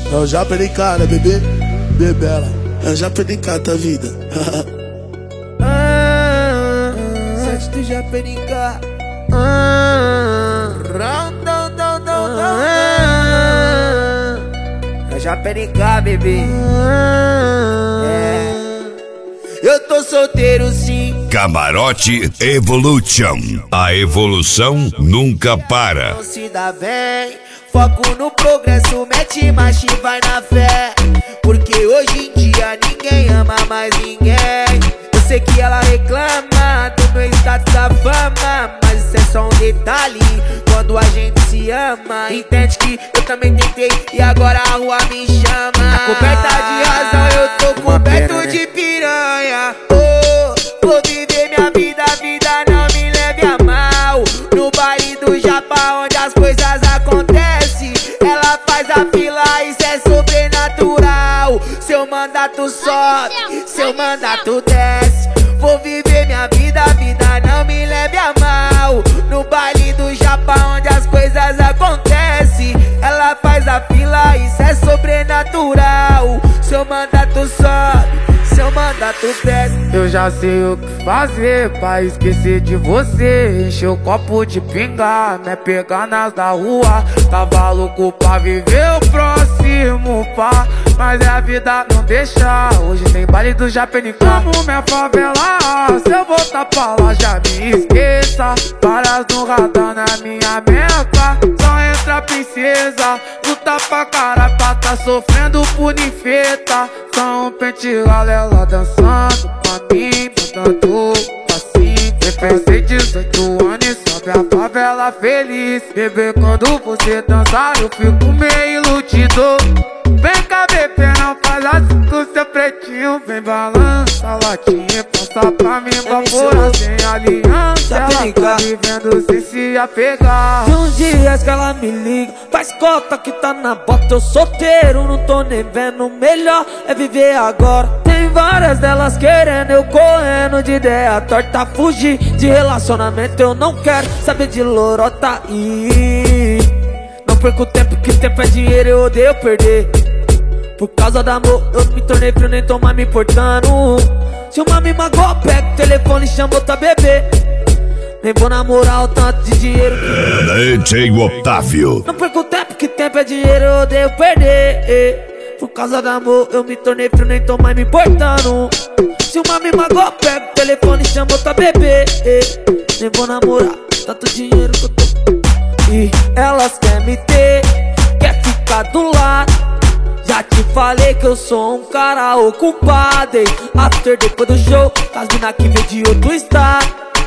É o Japerica, né, bebê? Bebela. É o Japerica, tua vida. Sete do Japerica. É Japerica, bebê. É. Eu tô solteiro sim. Camarote Evolution. A evolução nunca para. Não se dá bem. Foco no progresso, mete marcha e vai na fé. Porque hoje em dia ninguém ama mais ninguém. Eu sei que ela reclama do meu status da fama, mas isso é só um detalhe quando a gente se ama. Entende que eu também tentei e agora a rua me chama. A coberta de razão, eu tô coberto de piranha. Oh, vou viver minha vida, a vida não me leve a mal. No baile do Japão, onde as coisas acontecem, ela faz a fila, isso é sobrenatural. Seu mandato sobe, seu mandato desce. Vou viver minha vida, a vida não me leve a mal. No baile do Japão, onde as coisas acontecem, ela faz a fila, isso é sobrenatural. Seu mandato sobe, seu mandato desce. Eu já sei o que fazer pra esquecer de você. Encher o copo de pinga, me pegar nas da rua. Tava louco pra viver o próximo pá, mas a vida não deixa. Hoje tem baile do Japerica. Amo minha favela, se eu voltar pra lá já me esqueça. Várias no radar na minha meca. Só entra princesa, luta pra caralho pra tá sofrendo por ninfeta. Só um pente galela dançando pra mim, mandando assim. Pensei 18 anos e sobe a favela feliz. Bebê, quando você dançar eu fico meio iludido. Vem cá, bebê, não faz assim com seu pretinho. Vem balança a latinha, passa pra mim, vapora sem aliança. Ela tá vivendo sem se apegar. De uns dias que ela me liga, faz cota que tá na bota. Eu solteiro, não tô nem vendo. Melhor é viver agora. Tem várias delas querendo, eu correndo de ideia torta. Fugir de relacionamento, eu não quero saber de lorota. Não perco tempo, que tempo é dinheiro, eu odeio perder. Por causa do amor, eu me tornei frio, nem tô mais me importando. Se uma me magoa, pega o telefone e chama outra bebê. Nem vou namorar o tanto de dinheiro que... DJ Otávio. Não perco tempo, que tempo é dinheiro, eu odeio perder. Por causa do amor, eu me tornei frio, nem tô mais me importando. Se uma me magoa, pega o telefone e chama outra bebê. Nem vou namorar tanto dinheiro que eu tô. E elas querem me ter, quer ficar do lado. Já te falei que eu sou um cara ocupado. After depois do show, as mina que vem de outro estado.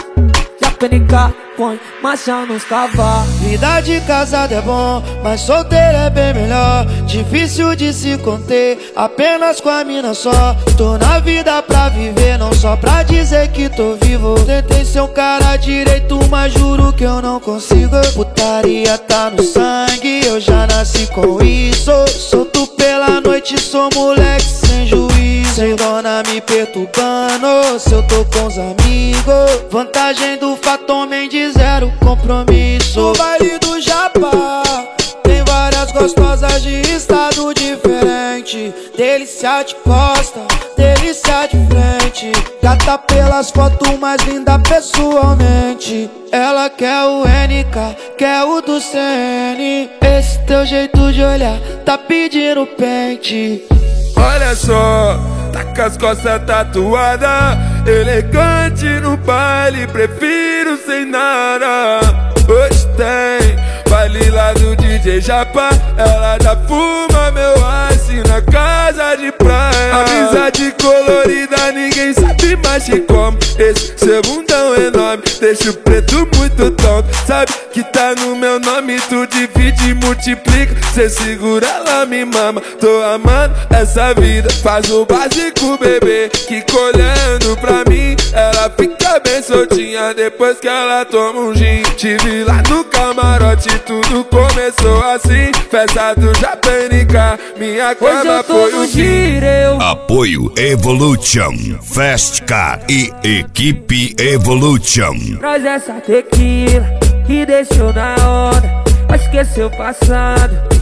Japerica põe marcha nos cavalos. Vida de casado é bom, mas solteiro é bem melhor. Difícil de se conter, apenas com a mina só. Tô na vida pra viver, não só pra dizer que tô vivo. Tentei ser um cara direito, mas juro que eu não consigo. Putaria tá no sangue, eu já nasci com isso. Solto pela noite, sou moleque sem juízo. Sem dona me perturbando, se eu tô com os amigos. Vantagem do fato, homem de zero compromisso. No baile do Japão tem várias gostosas de estado diferente. Delícia de costa, delícia de frente. Gata pelas fotos, mais linda pessoalmente. Ela quer o NK, quer o do CN. Esse teu jeito de olhar tá pedindo pente. Olha só, tá com as costas tatuadas, elegante no baile, prefiro sem nada. Hoje tem baile lá do DJ Japa, ela já fuma meu ice na casa de praia. Amizade colorida, ninguém sabe mais de como. Esse seu bundão enorme deixa o preto muito tonto. Sabe que tá no meu nome, tu divide e multiplica. Cê segura, ela me mama, tô amando essa vida. Faz o básico, bebê, que olhando pra mim ela fica bem soltinha depois que ela toma um gin. Tive lá no camarote, tudo começou assim. Festa do Japerica, minha cama foi o gin. Apoio Evolution, Fast Car e Equipe Evolution. Traz essa tequila que deixou na onda, vai esquecer o passado.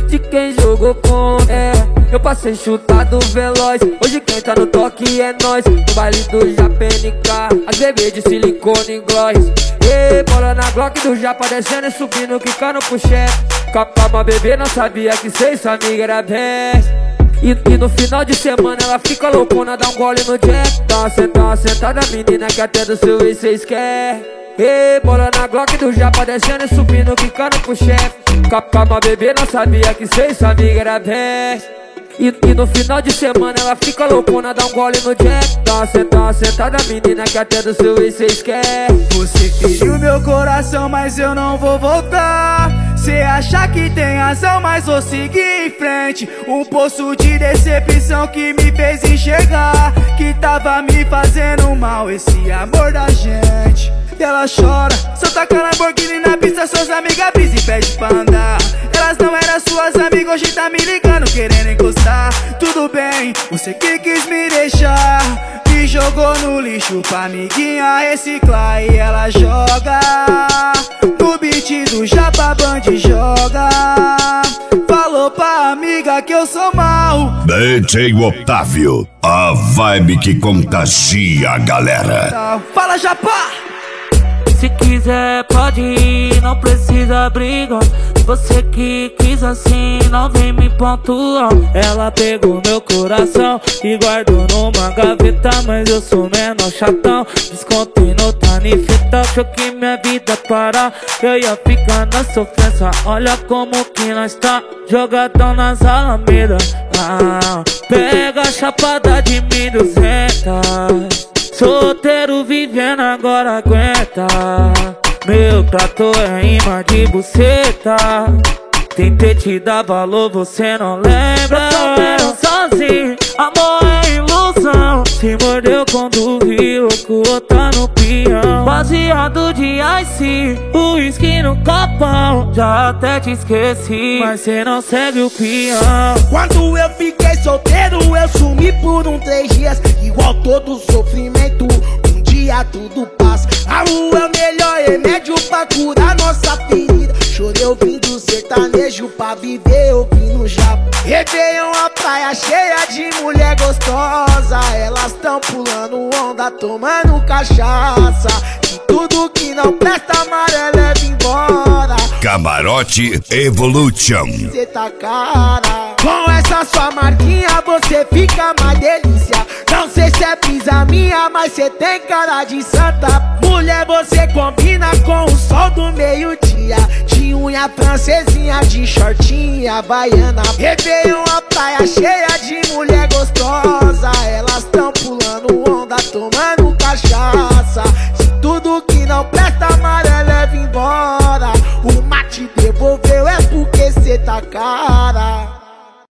de quem jogou com. Eu passei chutado veloz, hoje quem tá no toque é nós. No baile do JPNK, as bebês de silicone gloss. Bola na Glock do Japa descendo e subindo, quicando pro chefe. Calma bebê, não sabia que cê e sua amiga era best. E no final de semana ela fica loucona, dá um gole no jack. Dá uma sentada menina que até do seu ex cês quer. Bola na Glock do Japa descendo e subindo, quicando pro chefe. Calma bebê, não sabia que cê e sua amiga era best. E no final de semana ela fica loucona, dá um gole no jack. Dá uma sentada menina que até do seu ex cês quer. Você feriu meu coração, mas eu não vou voltar. Cê acha que tem razão, mas vou seguir em frente. Um poço de decepção que me fez enxergar que tava me fazendo mal esse amor da gente. Ela chora, só taca Lamborghini na pista, suas amigas brisa e pede pra andar. Elas não eram suas amigas, hoje tá me ligando, querendo encostar. Tudo bem, você que quis me deixar, me jogou no lixo pra amiguinha reciclar. E ela joga no beat do Japa Band, joga. Falou pra amiga que eu sou mal. DJ Otávio, a vibe que contagia a galera. Fala, Japa! Se quiser pode ir, não precisa briga. Você que quis assim, não vem me pontuar. Ela pegou meu coração e guardou numa gaveta, mas eu sou menor chatão. Descontei no tanifeta, achou que minha vida parar, eu ia ficar na sofrência. Olha como que nós tá, jogadão nas alamedas. Pega a chapada de 1.200. Solteiro vivendo agora aguenta. Meu trator é imã de buceta. Tentei te dar valor, você não lembra. Eu tô vendo sozinho, amor é ilusão. Se mordeu quando viu que o outro tá no peão. Baseado de ice, uísque no copão. Já até te esqueci, mas cê não segue o peão. Quando eu fiquei solteiro, eu sumi por 3 dias. Igual todo sofrimento, um dia tudo passa. A rua é o melhor remédio pra curar nossa ferida. Chorei ouvindo sertanejo pra viver ouvindo Japa. Réveillon, a praia cheia de mulher gostosa. Elas tão pulando onda, tomando cachaça. E tudo que não presta, amarelo leva embora. Camarote Evolution. Cê tá cara. Com essa sua marquinha você fica mais delícia. Não sei se é brisa minha, mas cê tem cara de santa. Mulher, você combina com o sol do meio-dia. De unha francesinha, de shortinha havaiana. Réveillon, a praia cheia de mulher gostosa. Elas tão pulando onda, tomando